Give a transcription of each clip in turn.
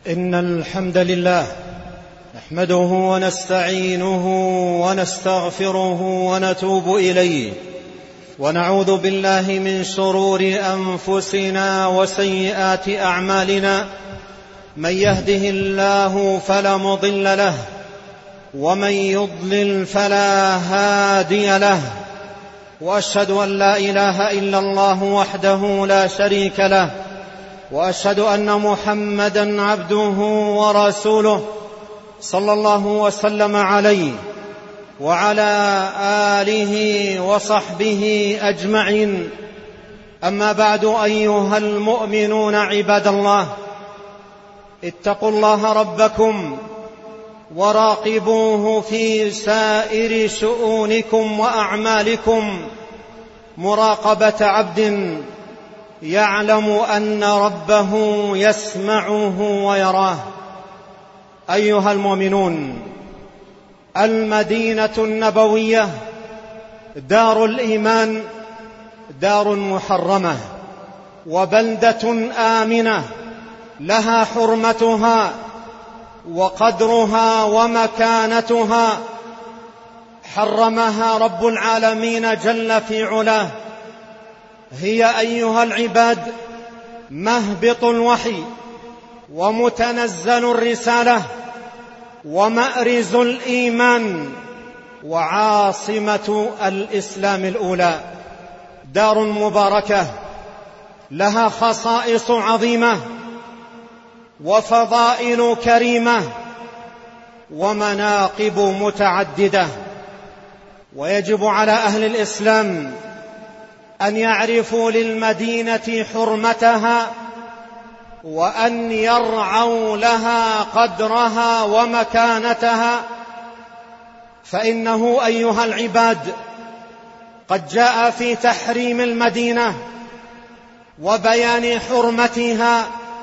إن الحمد لله نحمده ونستعينه ونستغفره ونتوب إليه، ونعوذ بالله من شرور أنفسنا وسيئات أعمالنا. من يهده الله فلا مضل له، ومن يضلل فلا هادي له، وأشهد أن لا إله إلا الله وحده لا شريك له، وأشهد أن محمدًا عبده ورسوله صلى الله وسلم عليه وعلى آله وصحبه أجمعين. أما بعد، أيها المؤمنون عباد الله، اتقوا الله ربكم وراقبوه في سائر شؤونكم وأعمالكم مراقبة عبد يعلم أن ربه يسمعه ويراه. أيها المؤمنون، المدينة النبوية دار الإيمان، دار محرمة وبلدة آمنة، لها حرمتها وقدرها ومكانتها، حرمها رب العالمين جل في علاه. هي أيها العباد مهبط الوحي ومتنزل الرسالة ومأرز الإيمان وعاصمة الإسلام الأولى، دار مباركة لها خصائص عظيمة وفضائل كريمة ومناقب متعددة، ويجب على أهل الإسلام أن يعرفوا للمدينة حرمتها، وأن يرعوا لها قدرها ومكانتها، فإنه أيها العباد قد جاء في تحريم المدينة وبيان حرمتها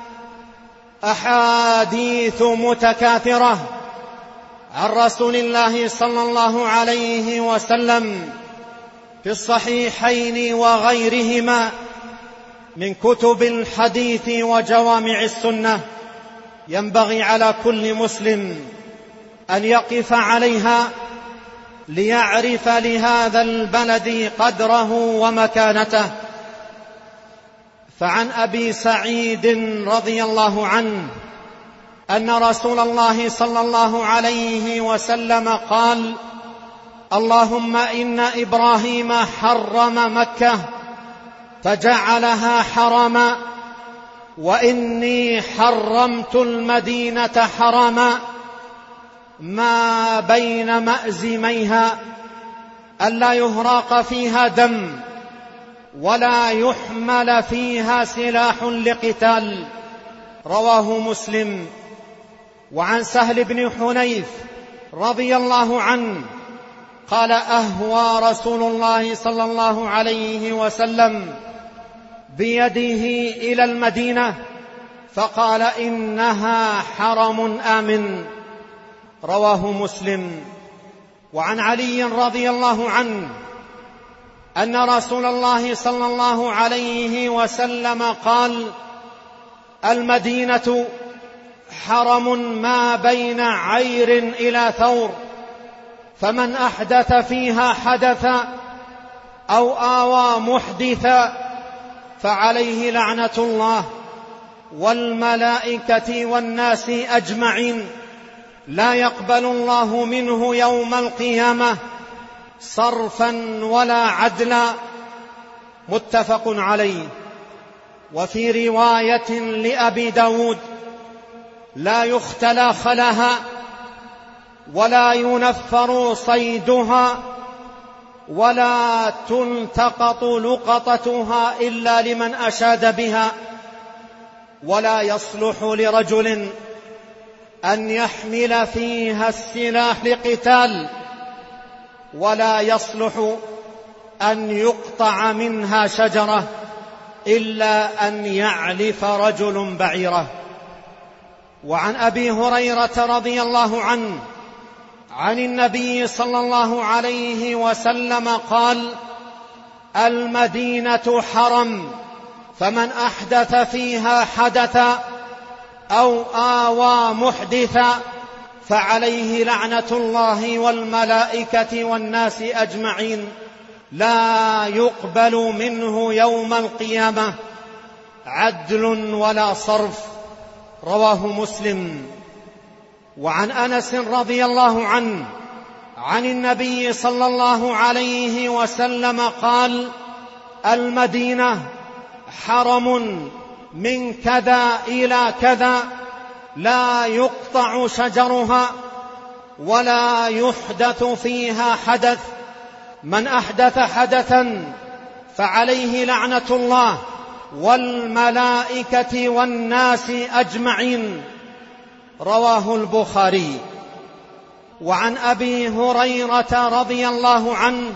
أحاديث متكاثرة عن رسول الله صلى الله عليه وسلم في الصحيحين وغيرهما من كتب الحديث وجوامع السنة. ينبغي على كل مسلم أن يقف عليها ليعرف لهذا البلد قدره ومكانته. فعن أبي سعيد رضي الله عنه أن رسول الله صلى الله عليه وسلم قال: اللهم إن إبراهيم حرم مكة فجعلها حرما، وإني حرمت المدينة حرما ما بين مأزميها، ألا يهراق فيها دم ولا يحمل فيها سلاح لقتال. رواه مسلم. وعن سهل بن حنيف رضي الله عنه قال: أهوى رسول الله صلى الله عليه وسلم بيده إلى المدينة فقال: إنها حرم آمن. رواه مسلم. وعن علي رضي الله عنه أن رسول الله صلى الله عليه وسلم قال: المدينة حرم ما بين عير إلى ثور، فمن أحدث فيها حدثا أو آوى محدثا فعليه لعنة الله والملائكة والناس أجمعين، لا يقبل الله منه يوم القيامة صرفا ولا عدلا. متفق عليه. وفي رواية لأبي داود: لا يختلى خلاها ولا ينفر صيدها ولا تلتقط لقطتها إلا لمن أشاد بها، ولا يصلح لرجل أن يحمل فيها السلاح لقتال، ولا يصلح أن يقطع منها شجرة إلا أن يعلف رجل بعيره. وعن أبي هريرة رضي الله عنه عن النبي صلى الله عليه وسلم قال: المدينة حرم، فمن أحدث فيها حدثا أو آوى محدثا فعليه لعنة الله والملائكة والناس أجمعين، لا يقبل منه يوم القيامة عدل ولا صرف. رواه مسلم. وعن أنس رضي الله عنه عن النبي صلى الله عليه وسلم قال: المدينة حرم من كذا إلى كذا، لا يقطع شجرها ولا يحدث فيها حدث، من أحدث حدثا فعليه لعنة الله والملائكة والناس أجمعين. رواه البخاري. وعن أبي هريرة رضي الله عنه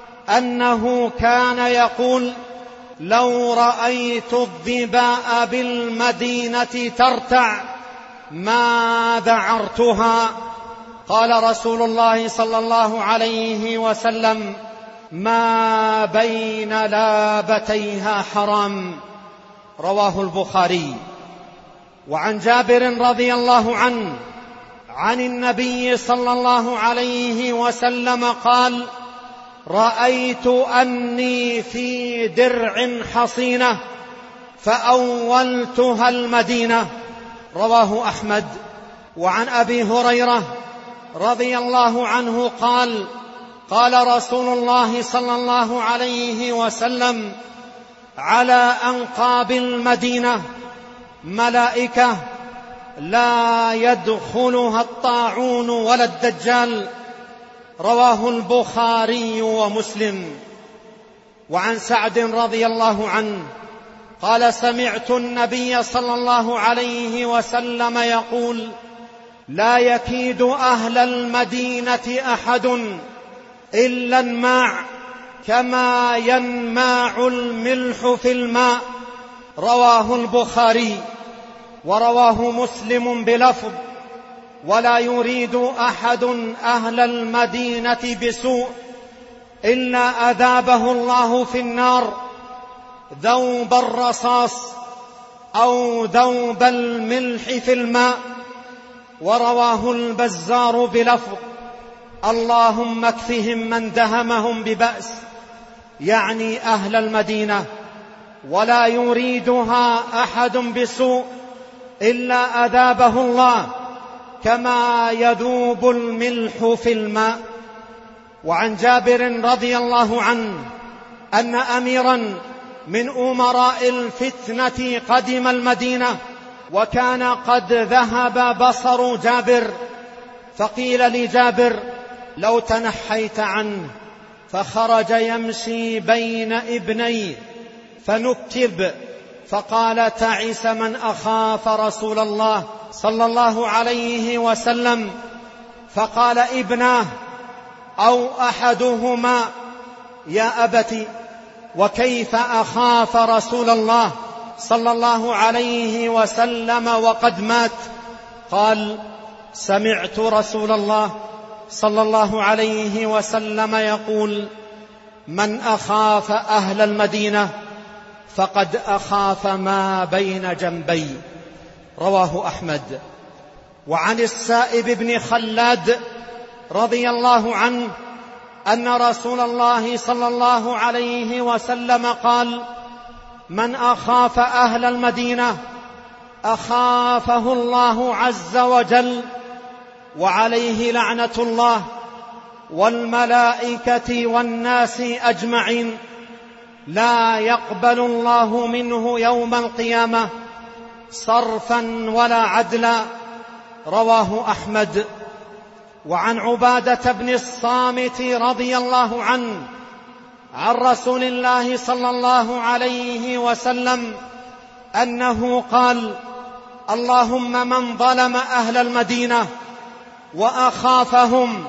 أنه كان يقول: لو رأيت الظباء بالمدينة ترتع ما ذعرتها. قال رسول الله صلى الله عليه وسلم: ما بين لابتيها حرام. رواه البخاري. وعن جابر رضي الله عنه عن النبي صلى الله عليه وسلم قال: رأيت أني في درع حصينة فأولتها المدينة. رواه أحمد. وعن أبي هريرة رضي الله عنه قال: قال رسول الله صلى الله عليه وسلم: على أنقاب المدينة ملائكة لا يدخلها الطاعون ولا الدجال. رواه البخاري ومسلم. وعن سعد رضي الله عنه قال: سمعت النبي صلى الله عليه وسلم يقول: لا يكيد أهل المدينة أحد إلا الماع كما ينماع الملح في الماء. رواه البخاري. ورواه مسلم بلفظ: ولا يريد أحد أهل المدينة بسوء إلا أذابه الله في النار ذوب الرصاص أو ذوب الملح في الماء. ورواه البزار بلفظ: اللهم اكفهم من دهمهم ببأس، يعني أهل المدينة، ولا يريدها أحد بسوء إلا أذابه الله كما يذوب الملح في الماء. وعن جابر رضي الله عنه أن أميرا من أمراء الفتنة قدم المدينة، وكان قد ذهب بصر جابر، فقيل لجابر: لو تنحيت عنه، فخرج يمشي بين ابنيه فنكب، فقال: تعس من أخاف رسول الله صلى الله عليه وسلم. فقال ابناه أو أحدهما: يا أبت، وكيف أخاف رسول الله صلى الله عليه وسلم وقد مات؟ قال: سمعت رسول الله صلى الله عليه وسلم يقول: من أخاف أهل المدينة فقد أخاف ما بين جنبي. رواه أحمد. وعن السائب بن خلاد رضي الله عنه أن رسول الله صلى الله عليه وسلم قال: من أخاف أهل المدينة أخافه الله عز وجل، وعليه لعنة الله والملائكة والناس أجمعين، لا يقبل الله منه يوم القيامة صرفا ولا عدلا. رواه أحمد. وعن عبادة بن الصامت رضي الله عنه عن رسول الله صلى الله عليه وسلم أنه قال: اللهم من ظلم أهل المدينة وأخافهم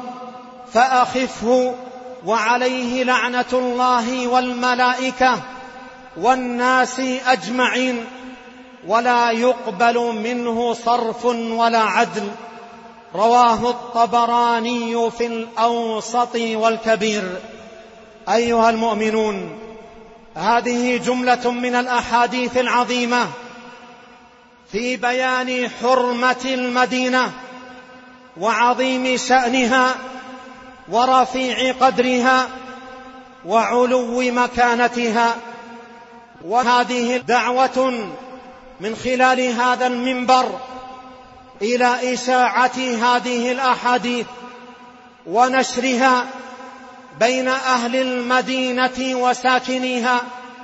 فأخفه، وعليه لعنة الله والملائكة والناس أجمعين، ولا يقبل منه صرف ولا عدل. رواه الطبراني في الأوسط والكبير. أيها المؤمنون، هذه جملة من الأحاديث العظيمة في بيان حرمة المدينة وعظيم شأنها ورفيع قدرها وعلو مكانتها. وهذه دعوة من خلال هذا المنبر إلى إشاعة هذه الأحاديث ونشرها بين أهل المدينة وساكنيها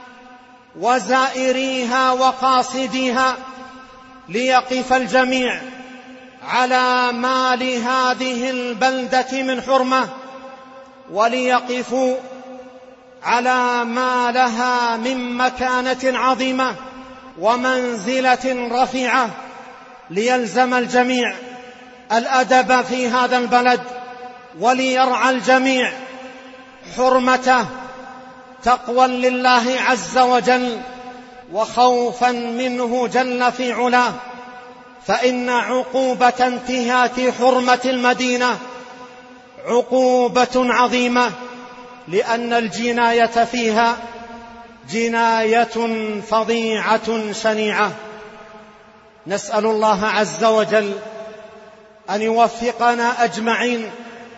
وزائريها وقاصديها، ليقف الجميع على ما لهذه البلدة من حرمة، وليقفوا على ما لها من مكانة عظيمة ومنزلة رفيعة، ليلزم الجميع الأدب في هذا البلد، وليرعى الجميع حرمته تقوى لله عز وجل وخوفا منه جل في علاه. فإن عقوبة انتهاك حرمة المدينة عقوبة عظيمة، لأن الجناية فيها جناية فظيعة شنيعة. نسأل الله عز وجل أن يوفقنا أجمعين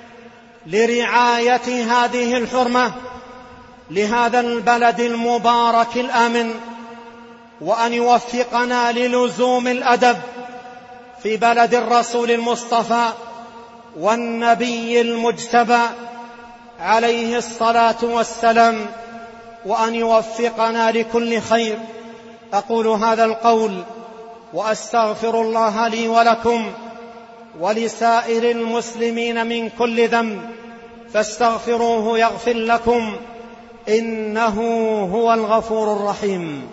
لرعاية هذه الحرمة لهذا البلد المبارك الآمن، وأن يوفقنا للزوم الأدب في بلد الرسول المصطفى والنبي المجتبى عليه الصلاة والسلام، وأن يوفقنا لكل خير. أقول هذا القول وأستغفر الله لي ولكم ولسائر المسلمين من كل ذنب، فاستغفروه يغفر لكم، إنه هو الغفور الرحيم.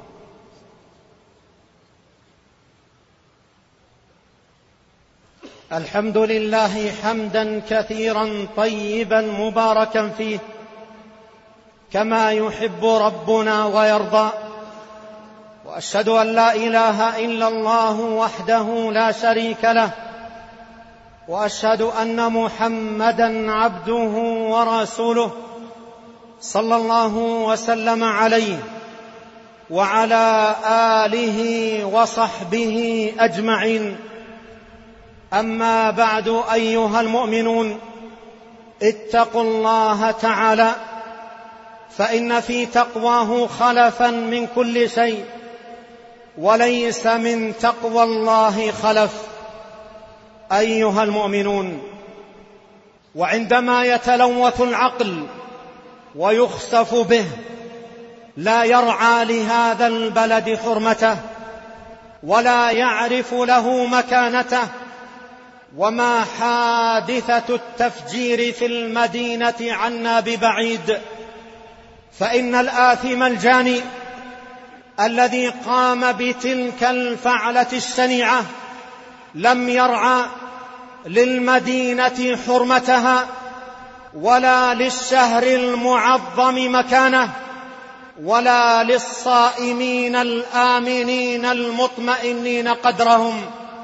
الحمد لله حمدا كثيرا طيبا مباركا فيه، كما يحب ربنا ويرضى. وأشهد أن لا إله إلا الله وحده لا شريك له، وأشهد أن محمدا عبده ورسوله صلى الله وسلم عليه وعلى آله وصحبه أجمعين. أما بعد، أيها المؤمنون، اتقوا الله تعالى، فإن في تقواه خلفا من كل شيء، وليس من تقوى الله خلف. أيها المؤمنون، وعندما يتلوث العقل ويخسف به، لا يرعى لهذا البلد حرمته ولا يعرف له مكانته. وما حادثة التفجير في المدينة عنا ببعيد، فإن الآثم الجاني الذي قام بتلك الفعلة الشنيعة لم يرعى للمدينة حرمتها ولا للشهر المعظم مكانه ولا للصائمين الآمنين المطمئنين قدرهم،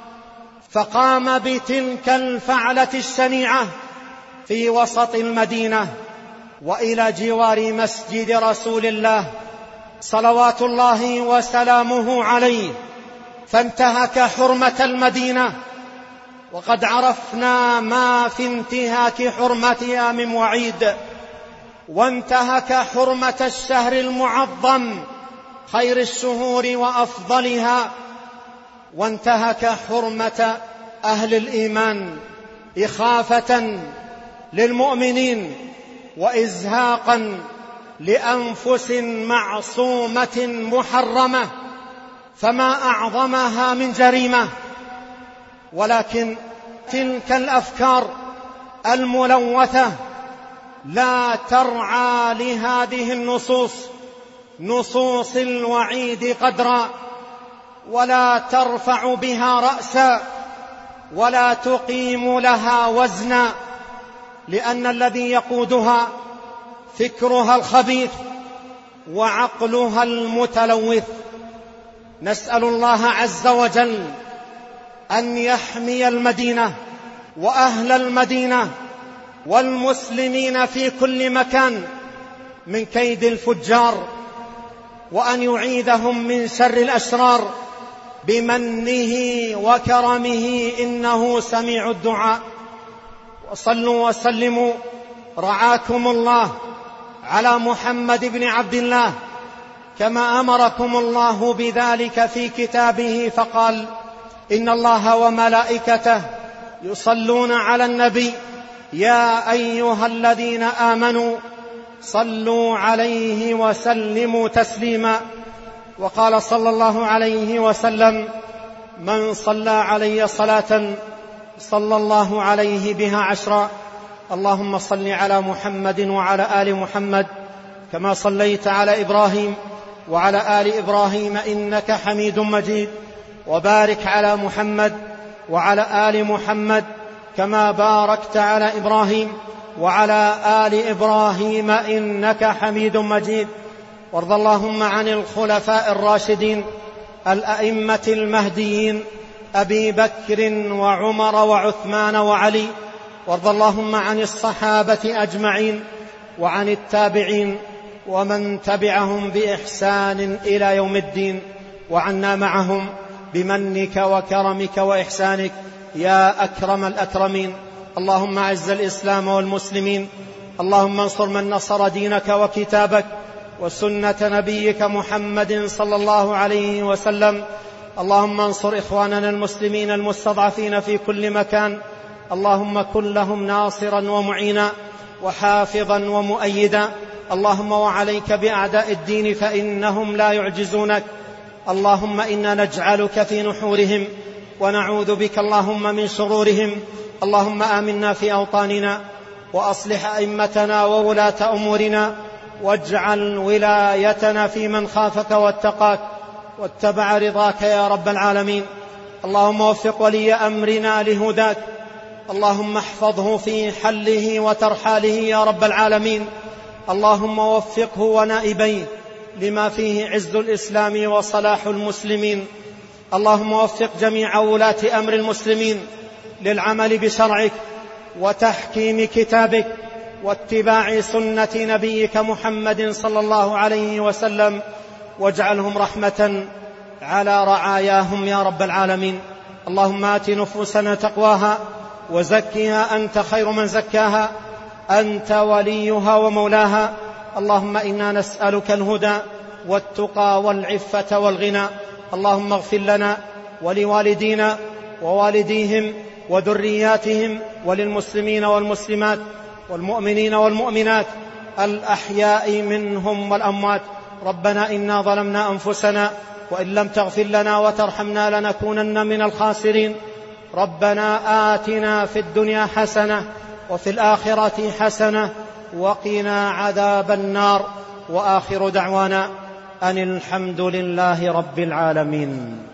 فقام بتلك الفعلة الشنيعة في وسط المدينة وإلى جوار مسجد رسول الله صلوات الله وسلامه عليه، فانتهك حرمة المدينة. وقد عرفنا ما في انتهاك حرمتها من وعيد، وانتهك حرمة الشهر المعظم خير الشهور وأفضلها، وانتهك حرمة أهل الإيمان إخافة للمؤمنين وإزهاقا لأنفس معصومة محرمة، فما أعظمها من جريمة. ولكن تلك الأفكار الملوثة لا ترعى لهذه النصوص، نصوص الوعيد قدرا، ولا ترفع بها رأسا، ولا تقيم لها وزنا، لأن الذي يقودها فكرها الخبيث وعقلها المتلوث. نسأل الله عز وجل أن يحمي المدينة وأهل المدينة والمسلمين في كل مكان من كيد الفجار، وأن يعيذهم من شر الأشرار بمنه وكرمه إنه سميع الدعاء. وصلوا وسلموا رعاكم الله على محمد بن عبد الله كما أمركم الله بذلك في كتابه، فقال: إن الله وملائكته يصلون على النبي يا أيها الذين آمنوا صلوا عليه وسلموا تسليما. وقال صلى الله عليه وسلم: من صلى علي صلاة صلى الله عليه بها 10. اللهم صل على محمد وعلى آل محمد كما صليت على إبراهيم وعلى آل إبراهيم إنك حميد مجيد، وبارك على محمد وعلى آل محمد كما باركت على إبراهيم وعلى آل إبراهيم إنك حميد مجيد. وارض اللهم عن الخلفاء الراشدين الأئمة المهديين أبي بكر وعمر وعثمان وعلي. وارض اللهم عن الصحابة أجمعين وعن التابعين ومن تبعهم بإحسان إلى يوم الدين، وعنا معهم بمنك وكرمك وإحسانك يا أكرم الأكرمين. اللهم أعز الإسلام والمسلمين، اللهم انصر من نصر دينك وكتابك وسنة نبيك محمد صلى الله عليه وسلم. اللهم انصر إخواننا المسلمين المستضعفين في كل مكان، اللهم كن لهم ناصرا ومعينا وحافظا ومؤيدا. اللهم وعليك بأعداء الدين فإنهم لا يعجزونك. اللهم إنا نجعلك في نحورهم ونعوذ بك اللهم من شرورهم. اللهم آمنا في أوطاننا وأصلح أئمتنا وولاة أمورنا، واجعل ولايتنا في من خافك واتقاك واتبع رضاك يا رب العالمين. اللهم وفق ولي أمرنا لهداك، اللهم احفظه في حله وترحاله يا رب العالمين. اللهم وفقه ونائبيه لما فيه عز الإسلام وصلاح المسلمين. اللهم وفق جميع ولاة أمر المسلمين للعمل بشرعك وتحكيم كتابك واتباع سنة نبيك محمد صلى الله عليه وسلم، واجعلهم رحمة على رعاياهم يا رب العالمين. اللهم آت نفوسنا تقواها وزكها أنت خير من زكاها، أنت وليها ومولاها. اللهم إنا نسألك الهدى والتقى والعفة والغنى. اللهم اغفر لنا ولوالدينا ووالديهم وذرياتهم وللمسلمين والمسلمات والمؤمنين والمؤمنات الأحياء منهم والأموات. ربنا إنا ظلمنا أنفسنا وإن لم تغفر لنا وترحمنا لنكونن من الخاسرين. ربنا آتنا في الدنيا حسنة وفي الآخرة حسنة وقنا عذاب النار. وآخر دعوانا أن الحمد لله رب العالمين.